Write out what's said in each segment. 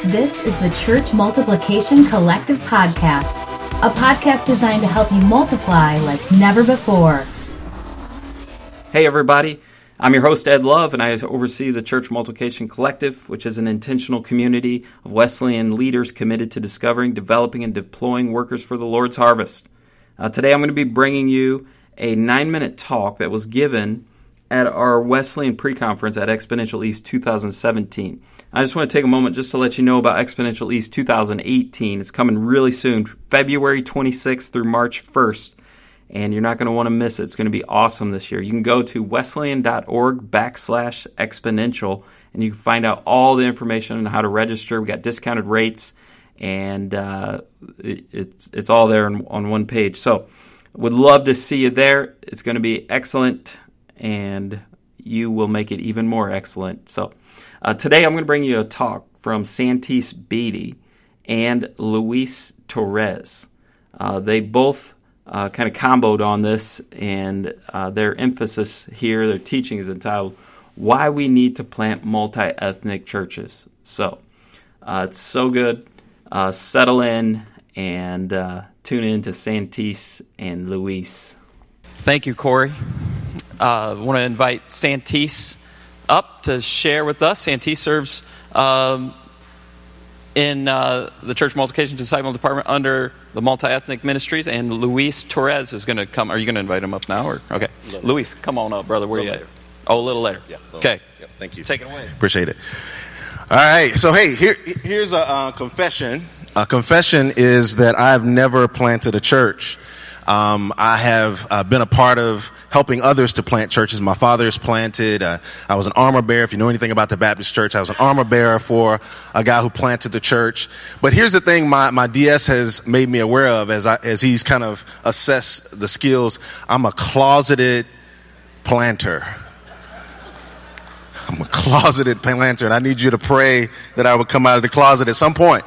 This is the Church Multiplication Collective Podcast, a podcast designed to help you multiply like never before. Hey everybody, I'm your host Ed Love, and I oversee the Church Multiplication Collective, which is an intentional community of Wesleyan leaders committed to discovering, developing, and deploying workers for the Lord's harvest. Today I'm going to be bringing you a 9-minute talk that was given at our Wesleyan pre-conference at Exponential East 2017. I just want to take a moment just to let you know about Exponential East 2018. It's coming really soon, February 26th through March 1st, and you're not going to want to miss it. It's going to be awesome this year. You can go to wesleyan.org/exponential, and you can find out all the information on how to register. We got discounted rates, and it's all there on one page. So would love to see you there. It's going to be excellent, and you will make it even more excellent. So today I'm going to bring you a talk from Santis Beatty and Luis Torres. They both kind of comboed on this, and their emphasis here, their teaching is entitled, Why We Need to Plant Multi-Ethnic Churches. So it's so good. Settle in and tune in to Santis and Luis. Thank you, Corey. I want to invite Santis up to share with us. Santis serves in the Church Multiplication Disciple Department under the Multi-Ethnic Ministries, and Luis Torres is going to come. Are you going to invite him up now? Or okay, Luis, come on up, brother. Where are you at? Oh, a little later. Yeah, okay. Yep, thank you. Take it away. Appreciate it. All right. So, hey, here's a confession. A confession is that I've never planted a church. I have been a part of helping others to plant churches. My father has planted. I was an armor bearer. If you know anything about the Baptist church, I was an armor bearer for a guy who planted the church. But here's the thing my DS has made me aware of as he's kind of assessed the skills. I'm a closeted planter. I'm a closeted planter, and I need you to pray that I would come out of the closet at some point.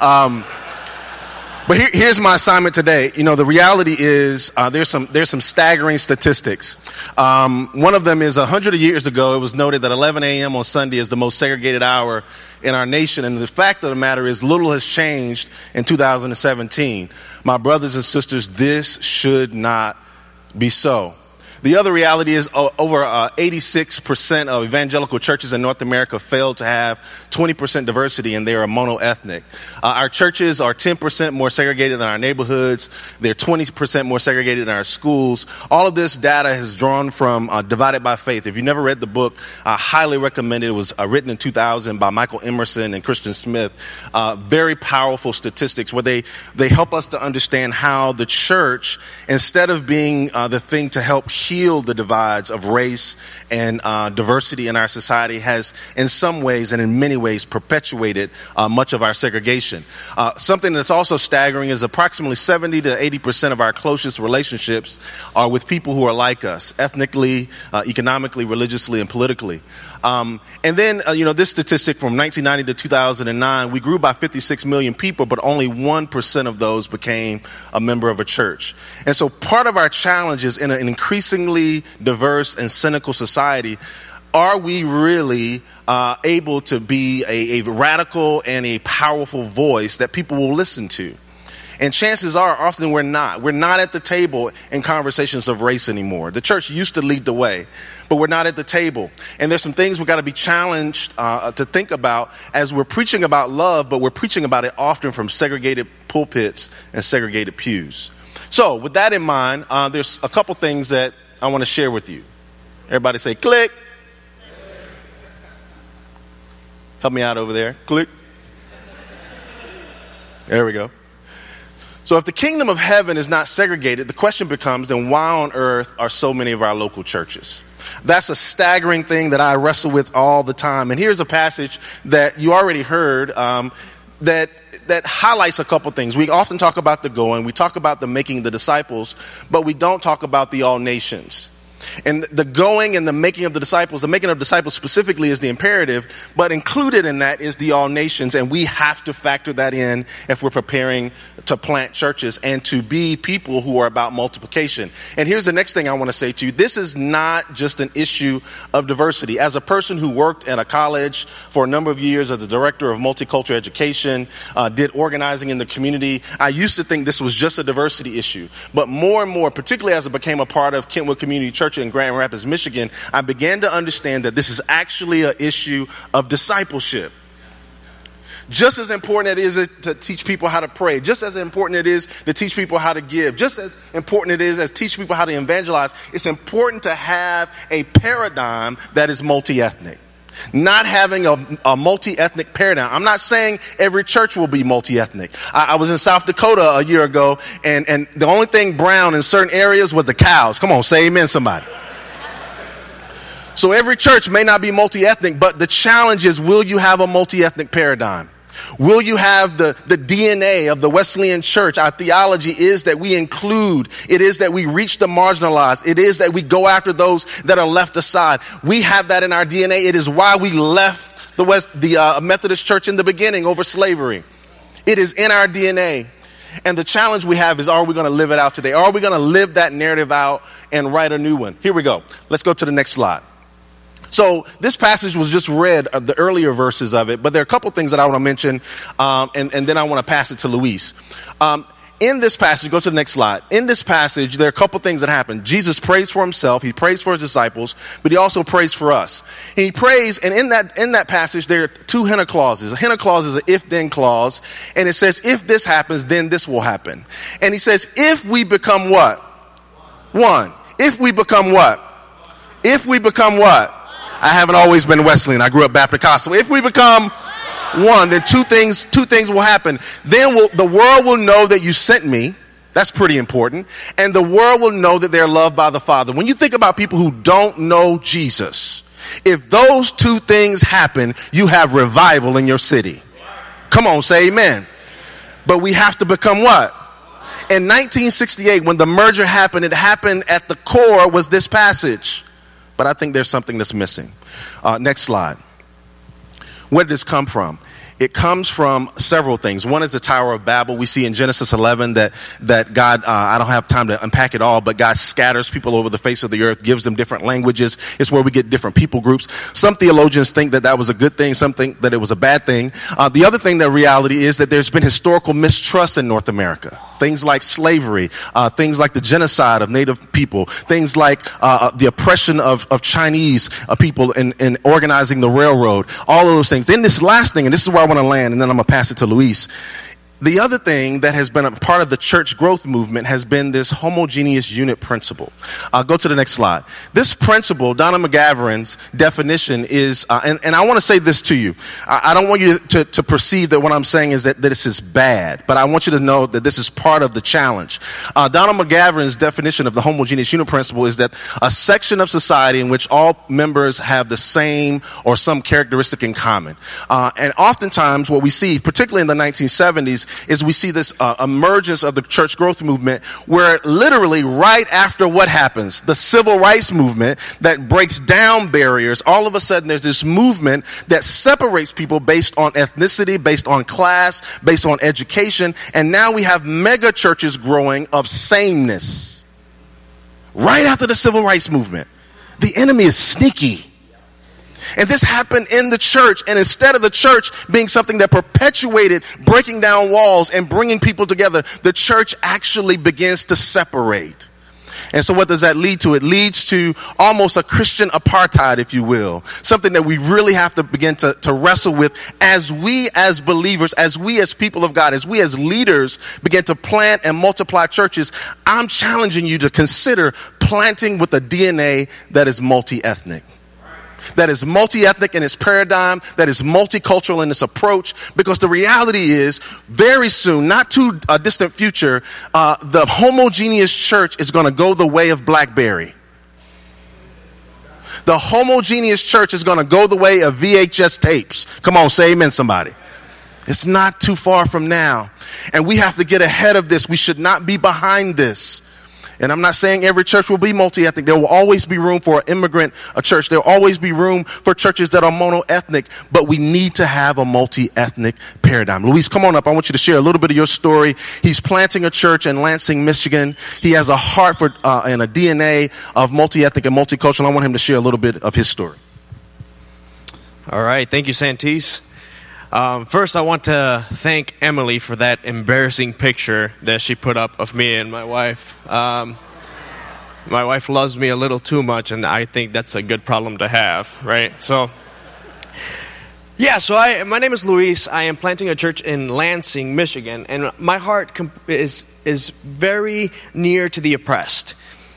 But here's my assignment today. You know, the reality is there's some staggering statistics. One of them is 100 years ago, it was noted that 11 a.m. on Sunday is the most segregated hour in our nation. And the fact of the matter is little has changed in 2017. My brothers and sisters, this should not be so. The other reality is over 86% of evangelical churches in North America fail to have 20% diversity, and they are mono-ethnic. Our churches are 10% more segregated than our neighborhoods. They're 20% more segregated than our schools. All of this data is drawn from Divided by Faith. If you've never read the book, I highly recommend it. It was written in 2000 by Michael Emerson and Christian Smith. Very powerful statistics where they help us to understand how the church, instead of being the thing to help heal the divides of race and diversity in our society, has in some ways and in many ways perpetuated much of our segregation. Something that's also staggering is approximately 70 to 80% of our closest relationships are with people who are like us, ethnically, economically, religiously, and politically. And then, this statistic from 1990 to 2009, we grew by 56 million people, but only 1% of those became a member of a church. And so part of our challenge is in an increasingly diverse and cynical society, are we really able to be a radical and a powerful voice that people will listen to? And chances are, often we're not. We're not at the table in conversations of race anymore. The church used to lead the way, but we're not at the table. And there's some things we've got to be challenged to think about as we're preaching about love, but we're preaching about it often from segregated pulpits and segregated pews. So with that in mind, there's a couple things that I want to share with you. Everybody say, click. Help me out over there. Click. There we go. So if the kingdom of heaven is not segregated, the question becomes, then why on earth are so many of our local churches? That's a staggering thing that I wrestle with all the time. And here's a passage that you already heard that highlights a couple things. We often talk about the going, we talk about the making the disciples, but we don't talk about the all nations. And the going and the making of disciples specifically is the imperative, but included in that is the all nations. And we have to factor that in if we're preparing to plant churches and to be people who are about multiplication. And here's the next thing I want to say to you. This is not just an issue of diversity. As a person who worked at a college for a number of years as the director of multicultural education, did organizing in the community, I used to think this was just a diversity issue. But more and more, particularly as I became a part of Kentwood Community Church in Grand Rapids, Michigan, I began to understand that this is actually an issue of discipleship. Just as important it is to teach people how to pray, just as important it is to teach people how to give, just as important it is as teach people how to evangelize, it's important to have a paradigm that is multi-ethnic. Not having a multi-ethnic paradigm. I'm not saying every church will be multi-ethnic. I was in South Dakota a year ago, and the only thing brown in certain areas was the cows. Come on, say amen, somebody. So every church may not be multi-ethnic, but the challenge is, will you have a multi-ethnic paradigm? Will you have the DNA of the Wesleyan Church? Our theology is that we include. It is that we reach the marginalized. It is that we go after those that are left aside. We have that in our DNA. It is why we left the Methodist Church in the beginning over slavery. It is in our DNA. And the challenge we have is, are we going to live it out today? Are we going to live that narrative out and write a new one? Here we go. Let's go to the next slide. So this passage was just read, the earlier verses of it, but there are a couple things that I want to mention, and then I want to pass it to Luis. In this passage, go to the next slide. In this passage, there are a couple things that happen. Jesus prays for himself, he prays for his disciples, but he also prays for us. He prays, and in that passage, there are two hina clauses. A hina clause is an if-then clause, and it says, if this happens, then this will happen. And he says, if we become what? One. If we become what? If we become what? I haven't always been Wesleyan. I grew up Baptist Costal. If we become one, then two things will happen. Then the world will know that you sent me. That's pretty important. And the world will know that they're loved by the Father. When you think about people who don't know Jesus, if those two things happen, you have revival in your city. Come on, say amen. But we have to become what? In 1968, when the merger happened, it happened at the core was this passage. But I think there's something that's missing. Next slide. Where did this come from? It comes from several things. One is the Tower of Babel. We see in Genesis 11 that God, I don't have time to unpack it all, but God scatters people over the face of the earth, gives them different languages. It's where we get different people groups. Some theologians think that was a good thing. Some think that it was a bad thing. The other thing, that reality is that there's been historical mistrust in North America. Things like slavery, things like the genocide of Native people, things like the oppression of Chinese people in organizing the railroad, all of those things. Then this last thing, and this is where I want to land, and then I'm going to pass it to Luis. The other thing that has been a part of the church growth movement has been this homogeneous unit principle. Go to the next slide. This principle, Donna McGavran's definition is, and I want to say this to you. I don't want you to perceive that what I'm saying is that this is bad, but I want you to know that this is part of the challenge. Donna McGavran's definition of the homogeneous unit principle is that a section of society in which all members have the same or some characteristic in common. And oftentimes what we see, particularly in the 1970s, is we see this emergence of the church growth movement where literally right after what happens, the civil rights movement that breaks down barriers, all of a sudden there's this movement that separates people based on ethnicity, based on class, based on education, and now we have mega churches growing of sameness. Right after the civil rights movement. The enemy is sneaky. And this happened in the church. And instead of the church being something that perpetuated breaking down walls and bringing people together, the church actually begins to separate. And so what does that lead to? It leads to almost a Christian apartheid, if you will. Something that we really have to begin to wrestle with as we as believers, as we as people of God, as we as leaders begin to plant and multiply churches. I'm challenging you to consider planting with a DNA that is multi-ethnic. That is multi-ethnic in its paradigm, that is multicultural in its approach, because the reality is, very soon, not too distant future, the homogeneous church is going to go the way of BlackBerry. The homogeneous church is going to go the way of VHS tapes. Come on, say amen, somebody. It's not too far from now. And we have to get ahead of this. We should not be behind this. And I'm not saying every church will be multi-ethnic. There will always be room for an immigrant church. There will always be room for churches that are mono-ethnic. But we need to have a multi-ethnic paradigm. Luis, come on up. I want you to share a little bit of your story. He's planting a church in Lansing, Michigan. He has a heart for and a DNA of multi-ethnic and multicultural. I want him to share a little bit of his story. All right. Thank you, Santis. First, I want to thank Emily for that embarrassing picture that she put up of me and my wife. My wife loves me a little too much, and I think that's a good problem to have, right? So, yeah, my name is Luis. I am planting a church in Lansing, Michigan, and my heart is very near to the oppressed.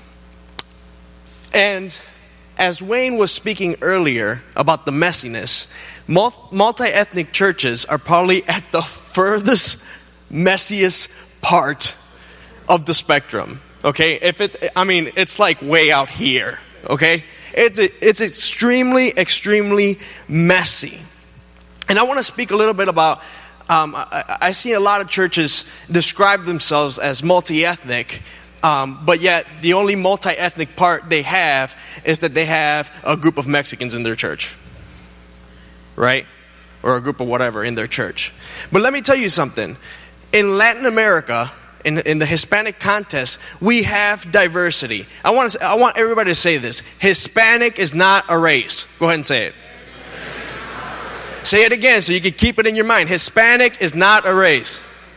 And as Wayne was speaking earlier about the messiness, multi-ethnic churches are probably at the furthest, messiest part of the spectrum. Okay, it's like way out here. Okay, it's extremely messy. And I want to speak a little bit about. I see a lot of churches describe themselves as multi-ethnic. But yet, the only multi-ethnic part they have is that they have a group of Mexicans in their church. Right? Or a group of whatever in their church. But let me tell you something. In Latin America, in the Hispanic context, we have diversity. I want everybody to say this. Hispanic is not a race. Go ahead and say it. Say it again so you can keep it in your mind. Hispanic is not a race.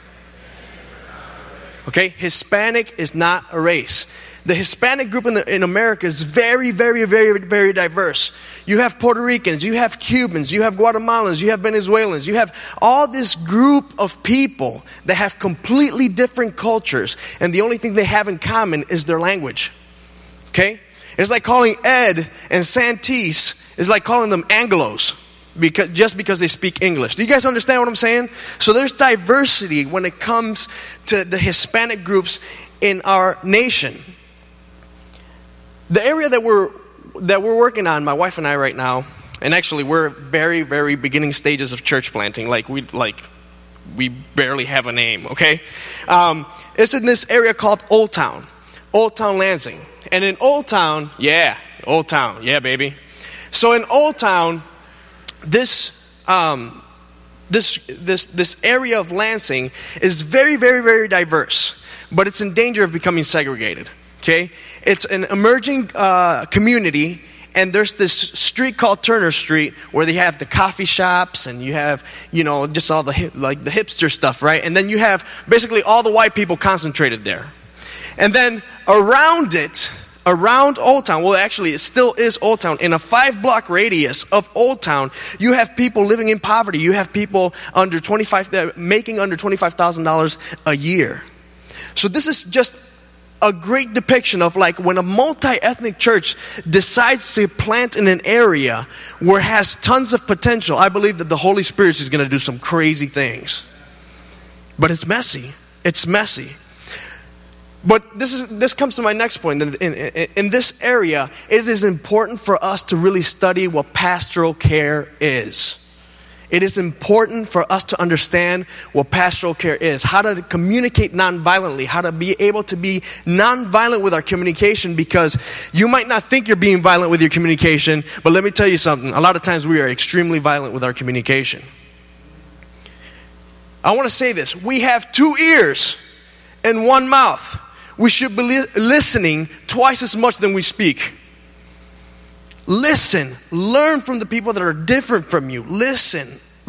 Okay, Hispanic is not a race. The Hispanic group in America is very, very, very, very diverse. You have Puerto Ricans, you have Cubans, you have Guatemalans, you have Venezuelans. You have all this group of people that have completely different cultures. And the only thing they have in common is their language. Okay? It's like calling Ed and Santis, it's like calling them Anglos. Just because they speak English. Do you guys understand what I'm saying? So there's diversity when it comes to the Hispanic groups in our nation. The area that we're working on, my wife and I right now, and actually we're very, very beginning stages of church planting. We barely have a name, okay? It's in this area called Old Town Lansing. And in Old Town, yeah, baby. So in Old Town, this area of Lansing is very, very, very diverse, but it's in danger of becoming segregated. Okay, it's an emerging community, and there's this street called Turner Street where they have the coffee shops, and you have just all the the hipster stuff, right? And then you have basically all the white people concentrated there, and then around Old Town, well, actually, it still is Old Town. In a 5-block radius of Old Town, you have people living in poverty. You have people making under $25,000 a year. So this is just a great depiction of when a multi-ethnic church decides to plant in an area where it has tons of potential. I believe that the Holy Spirit is going to do some crazy things. But it's messy. It's messy. But this comes to my next point. In this area, it is important for us to really study what pastoral care is. It is important for us to understand what pastoral care is, how to communicate nonviolently, how to be able to be nonviolent with our communication, because you might not think you're being violent with your communication, but let me tell you something. A lot of times we are extremely violent with our communication. I want to say this. We have 2 ears and 1 mouth. We should be listening twice as much than we speak. Listen. Learn from the people that are different from you. Listen.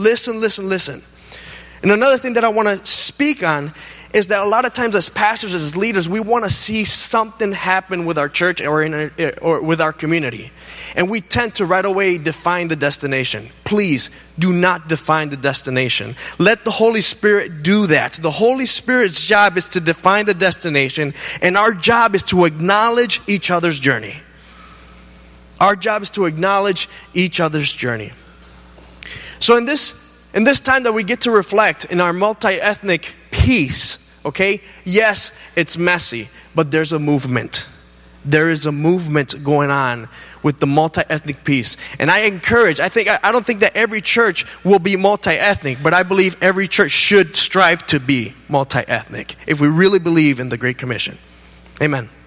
And another thing that I want to speak on is that a lot of times as pastors, as leaders, we want to see something happen with our church or with our community. And we tend to right away define the destination. Please do not define the destination. Let the Holy Spirit do that. The Holy Spirit's job is to define the destination, and our job is to acknowledge each other's journey. Our job is to acknowledge each other's journey. So in this time that we get to reflect in our multi-ethnic piece, okay, yes, it's messy, but there's a movement. There is a movement going on with the multi-ethnic piece. And I don't think that every church will be multi-ethnic, but I believe every church should strive to be multi-ethnic if we really believe in the Great Commission. Amen.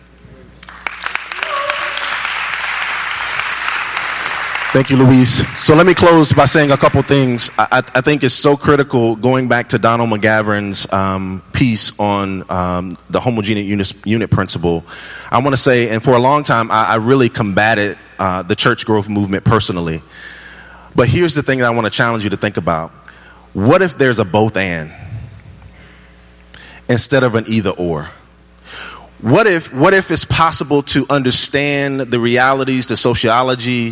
Thank you, Luis. So let me close by saying a couple things. I think it's so critical, going back to Donald McGavran's piece on the homogeneous unit principle. I want to say, and for a long time, I really combated the church growth movement personally. But here's the thing that I want to challenge you to think about. What if there's a both and instead of an either or? What if it's possible to understand the realities, the sociology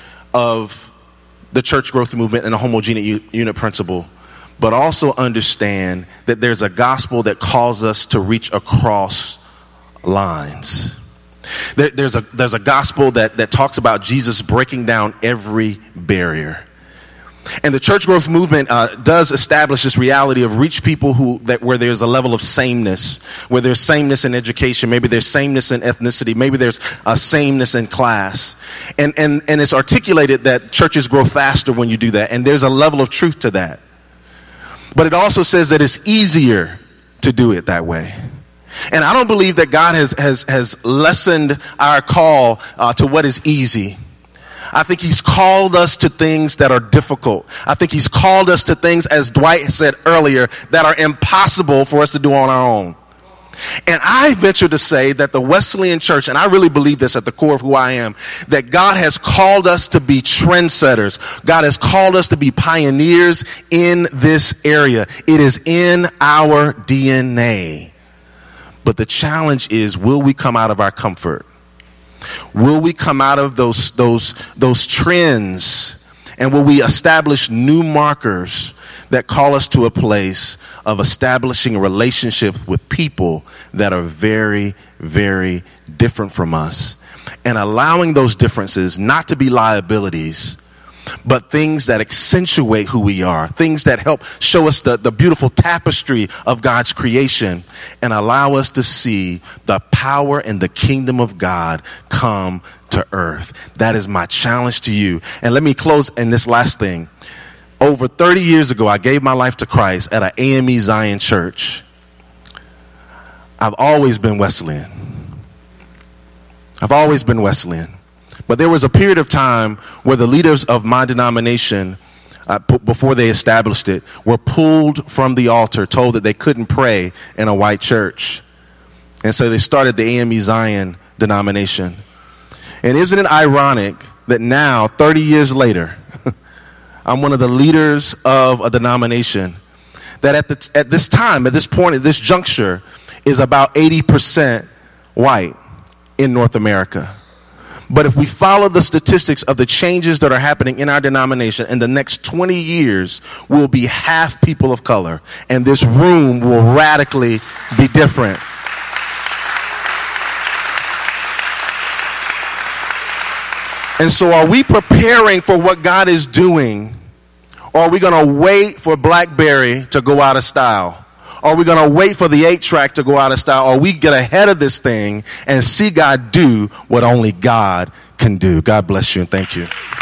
of the church growth movement and the homogeneous unit principle, but also understand that there's a gospel that calls us to reach across lines. There's a gospel that talks about Jesus breaking down every barrier. And the church growth movement does establish this reality of reach people where there's a level of sameness, where there's sameness in education, maybe there's sameness in ethnicity, maybe there's a sameness in class. And it's articulated that churches grow faster when you do that, and there's a level of truth to that. But it also says that it's easier to do it that way. And I don't believe that God has lessened our call to what is easy. I think he's called us to things that are difficult. I think he's called us to things, as Dwight said earlier, that are impossible for us to do on our own. And I venture to say that the Wesleyan Church, and I really believe this at the core of who I am, that God has called us to be trendsetters. God has called us to be pioneers in this area. It is in our DNA. But the challenge is, will we come out of our comfort? Will we come out of those trends, and will we establish new markers that call us to a place of establishing a relationship with people that are very, very different from us, and allowing those differences not to be liabilities, but things that accentuate who we are, things that help show us the beautiful tapestry of God's creation, and allow us to see the power and the kingdom of God come to earth. That is my challenge to you. And let me close in this last thing. Over 30 years ago, I gave my life to Christ at an AME Zion church. I've always been Wesleyan. But there was a period of time where the leaders of my denomination, before they established it, were pulled from the altar, told that they couldn't pray in a white church. And so they started the AME Zion denomination. And isn't it ironic that now, 30 years later, I'm one of the leaders of a denomination that at this time, at this point, at this juncture, is about 80% white in North America. But if we follow the statistics of the changes that are happening in our denomination, in the next 20 years, we'll be half people of color, and this room will radically be different. And so are we preparing for what God is doing, or are we going to wait for BlackBerry to go out of style? Are we going to wait for the 8-track to go out of style? Or we get ahead of this thing and see God do what only God can do? God bless you and thank you.